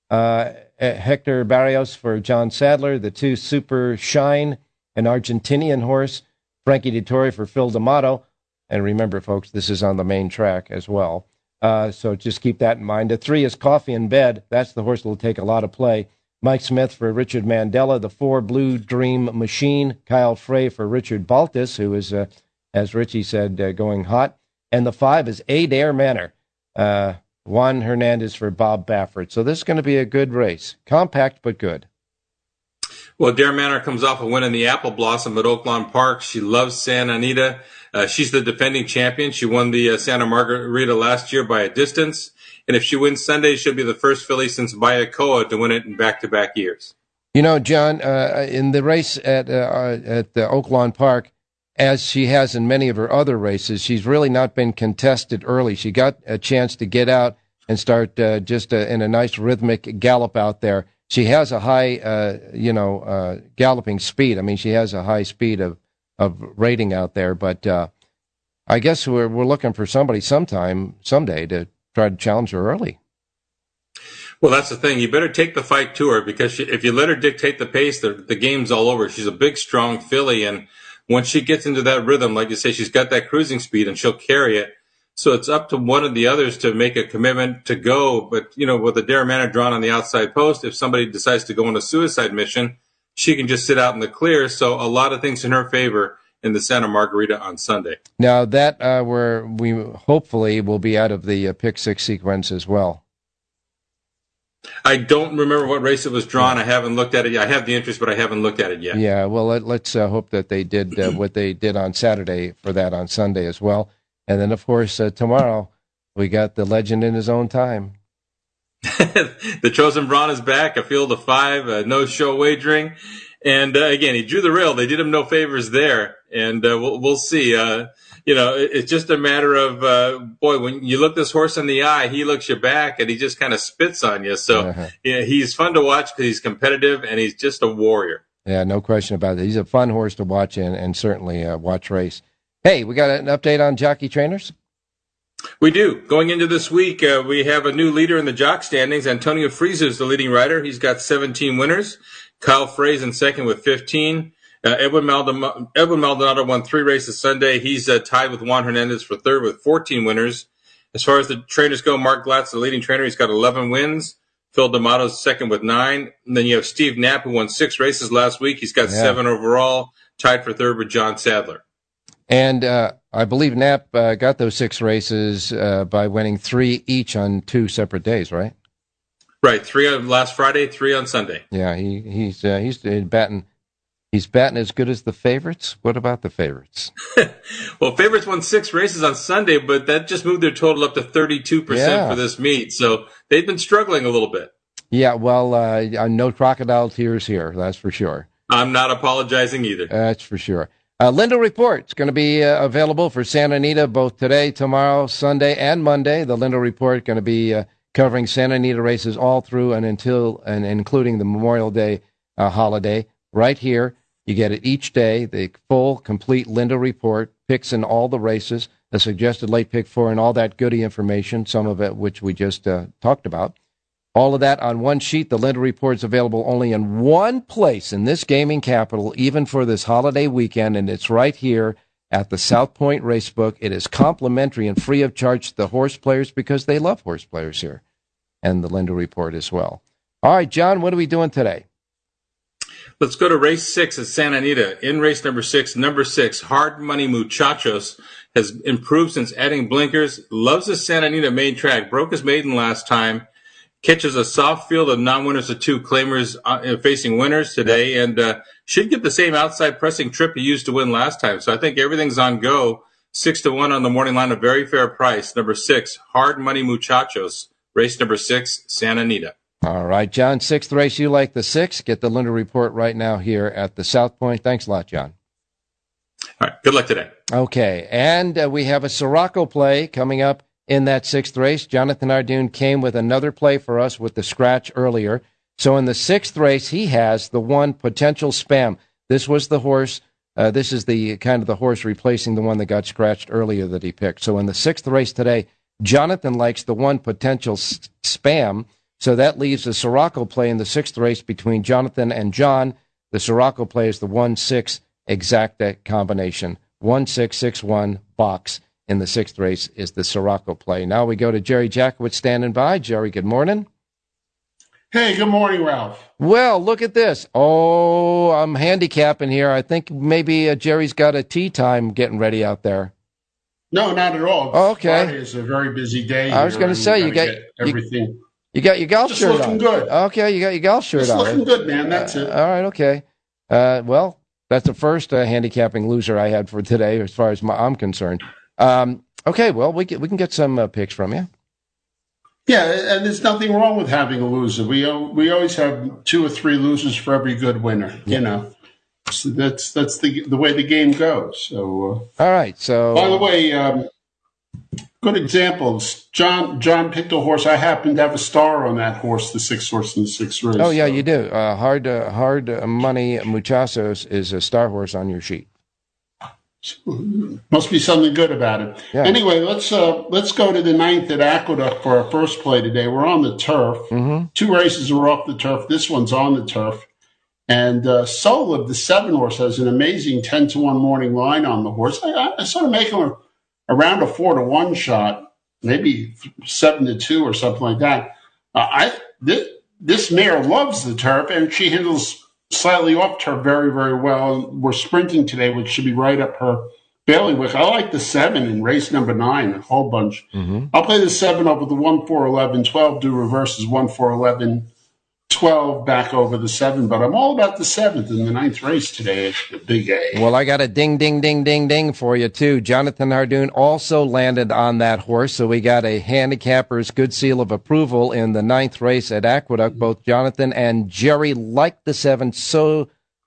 Hector Barrios for John Sadler, the 2 Super Shine, an Argentinian horse, Frankie Dettori for Phil D'Amato. And remember, folks, this is on the main track as well. So just keep that in mind. The 3 is Coffee in Bed. That's the horse that will take a lot of play. Mike Smith for Richard Mandela. The 4, Blue Dream Machine. Kyle Frey for Richard Baltus, who is, as Richie said, going hot. And the 5 is Adair Manor. Juan Hernandez for Bob Baffert. So this is going to be a good race. Compact, but good. Well, Dare Manor comes off a win in the Apple Blossom at Oaklawn Park. She loves Santa Anita. She's the defending champion. She won the Santa Margarita last year by a distance. And if she wins Sunday, she'll be the first filly since Bayacoa to win it in back-to-back years. You know, John, in the race at the Oaklawn Park, as she has in many of her other races, she's really not been contested early. She got a chance to get out and start in a nice rhythmic gallop out there. She has a high, galloping speed. I mean, she has a high speed of rating out there. But I guess we're looking for somebody someday to try to challenge her early. Well, that's the thing. You better take the fight to her, because if you let her dictate the pace, the game's all over. She's a big, strong filly, and once she gets into that rhythm, like you say, she's got that cruising speed, and she'll carry it. So it's up to one of the others to make a commitment to go. But, with the Dare Manor drawn on the outside post, if somebody decides to go on a suicide mission, she can just sit out in the clear. So a lot of things in her favor in the Santa Margarita on Sunday. Now, that where we hopefully will be out of the pick 6 sequence as well. I don't remember what race it was drawn. I haven't looked at it yet. I have the interest, but I haven't looked at it yet. Yeah, well, let's hope that they did what they did on Saturday for that on Sunday as well. And then, of course, tomorrow we got the legend in his own time. The Chosen Brawn is back, a field of 5, no show wagering. And again, he drew the rail. They did him no favors there. And we'll see. It's just a matter of, when you look this horse in the eye, he looks you back and he just kind of spits on you. So he's fun to watch because he's competitive and he's just a warrior. Yeah, no question about it. He's a fun horse to watch and certainly watch race. Hey, we got an update on jockey trainers? We do. Going into this week, we have a new leader in the jock standings. Antonio Frieza is the leading rider. He's got 17 winners. Kyle Frey's in second with 15. Edwin Maldonado won 3 races Sunday. He's tied with Juan Hernandez for third with 14 winners. As far as the trainers go, Mark Glatz, the leading trainer, he's got 11 wins. Phil D'Amato's second with 9. And then you have Steve Knapp, who won 6 races last week. He's got 7 overall, tied for third with John Sadler. And I believe Knapp got those 6 races by winning 3 each on 2 separate days, right? Right, 3 on last Friday, 3 on Sunday. Yeah, he's batting. He's batting as good as the favorites. What about the favorites? Well, favorites won 6 races on Sunday, but that just moved their total up to 32% for this meet. So they've been struggling a little bit. Yeah, well, no crocodile tears here, that's for sure. I'm not apologizing either. That's for sure. Lindell Report is going to be available for Santa Anita both today, tomorrow, Sunday, and Monday. The Lindell Report going to be covering Santa Anita races all through and including the Memorial Day holiday right here. You get it each day, the full, complete Lindell Report, picks in all the races, a suggested late pick 4, and all that goody information, some of it which we just talked about. All of that on one sheet. The Lindell Report is available only in one place in this gaming capital, even for this holiday weekend, and it's right here at the South Point Racebook. It is complimentary and free of charge to the horse players because they love horse players here, and the Lindell Report as well. All right, John, what are we doing today? Let's go to race 6 at Santa Anita. In race number 6, Hard Money Muchachos has improved since adding blinkers. Loves the Santa Anita main track. Broke his maiden last time. Catches a soft field of non-winners to 2 claimers facing winners today, and should get the same outside pressing trip he used to win last time. So I think everything's on go. 6-1 on the morning line, a very fair price. Number 6, Hard Money Muchachos. Race number 6, Santa Anita. All right, John, 6th race, you like the 6. Get the Linder Report right now here at the South Point. Thanks a lot, John. All right, good luck today. Okay, and we have a Sirocco play coming up in that 6th race. Jonathan Ardoon came with another play for us with the scratch earlier. So in the 6th race, he has the 1 Potential Spam. This was the horse. This is the kind of the horse replacing the one that got scratched earlier that he picked. So in the 6th race today, Jonathan likes the 1 Potential Spam. So that leaves the Sirocco play in the 6th race between Jonathan and John. The Sirocco play is the 1-6 exacta combination. 1-6-6-1 box in the 6th race is the Sirocco play. Now we go to Jerry Jackowitz standing by. Jerry, good morning. Hey, good morning, Ralph. Well, look at this. Oh, I'm handicapping here. I think maybe Jerry's got a tea time getting ready out there. No, not at all. Oh, okay. Friday is a very busy day. I was going to say, you got everything. You got your golf shirt on. Just looking good. Okay, you got your golf shirt Just on. looking good, man. That's it. All right, okay. Well, that's the first handicapping loser I had for today, as far as I'm concerned. Okay, well, we can get some picks from you. Yeah, and there's nothing wrong with having a loser. We always have 2 or 3 losers for every good winner. You know, so that's the way the game goes. So all right. So by the way, good examples. John picked a horse. I happen to have a star on that horse, the 6th horse in the 6th race. Oh yeah, you do. Hard Money Muchachos is a star horse on your sheet. Must be something good about it. Yeah. Anyway, let's go to the 9th at Aqueduct for our first play today. We're on the turf. Mm-hmm. 2 races are off the turf. This one's on the turf. And Solib, the 7 horse, has an amazing 10-1 morning line on the horse. I sort of make him around a 4-1 shot, maybe 7-2 or something like that. This mare loves the turf, and she handles slightly off turf very, very well. We're sprinting today, which should be right up her bailiwick. I like the 7 in race number 9, a whole bunch. Mm-hmm. I'll play the 7 over the 1, 4, 11, 12, do reverses 1, 4, 11, 12 back over the 7. But I'm all about the 7th in the 9th race today. It's the big A. Well, I got a ding, ding, ding, ding, ding for you, too. Jonathan Ardoon also landed on that horse, so we got a handicapper's good seal of approval in the 9th race at Aqueduct. Both Jonathan and Jerry liked the 7 Solib,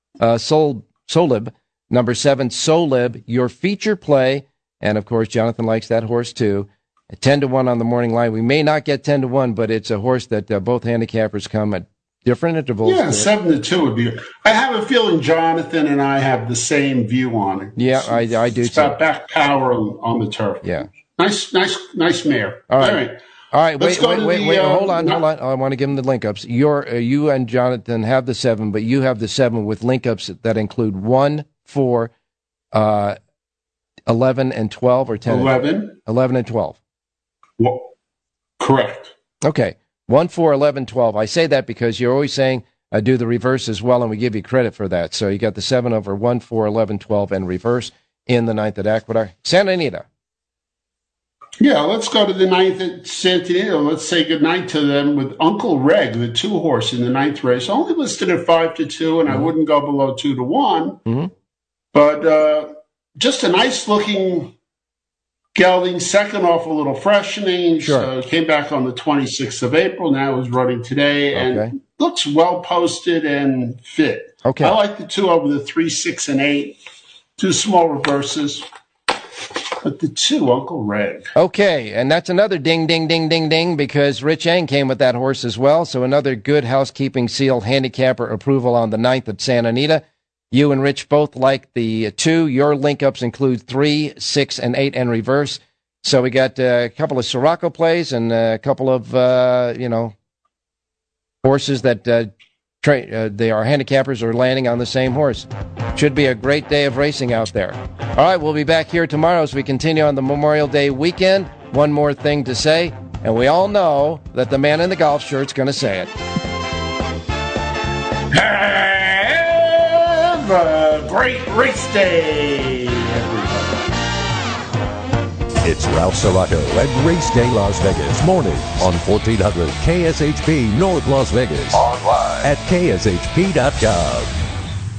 number 7 Solib, your feature play. And, of course, Jonathan likes that horse, too. 10-1 on the morning line. We may not get 10-1, but it's a horse that both handicappers come at different intervals. Yeah, 7-2 would be. I have a feeling Jonathan and I have the same view on it. Yeah, I do it's too. About back power on the turf. Yeah, nice mare. All right. Wait. Hold on. I want to give him the link ups. You and Jonathan have the 7, but you have the 7 with link ups that include 1, 4, 11, and 12, or 10. 11 and 12. Well, correct. Okay. 1, 4, 11, 12. I say that because you're always saying do the reverse as well, and we give you credit for that. So you got the 7 over 1, 4, 11, 12, and reverse in the 9th at Aqueduct. Santa Anita. Yeah, let's go to the 9th at Santa Anita. Let's say goodnight to them with Uncle Reg, the 2 horse in the 9th race. Only listed at 5-2, and I wouldn't go below 2-1. Mm-hmm. But just a nice looking gelding, second off a little freshening. Sure. Came back on the 26th of April. Now is running today and looks well posted and fit. Okay. I like the 2 over the 3, 6, and 8. 2 small reverses. But the 2, Uncle Reg. Okay, and that's another ding, ding, ding, ding, ding, because Rich Eng came with that horse as well. So another good housekeeping seal handicapper approval on the 9th at Santa Anita. You and Rich both like the 2. Your link-ups include 3, 6, and 8 and reverse. So we got a couple of Sirocco plays and a couple of, horses that they are handicappers are landing on the same horse. Should be a great day of racing out there. All right, we'll be back here tomorrow as we continue on the Memorial Day weekend. One more thing to say, and we all know that the man in the golf shirt's going to say it. Have a great race day, everybody. It's Ralph Sirocco at Race Day Las Vegas. Morning on 1400 KSHP North Las Vegas. Online at kshp.com.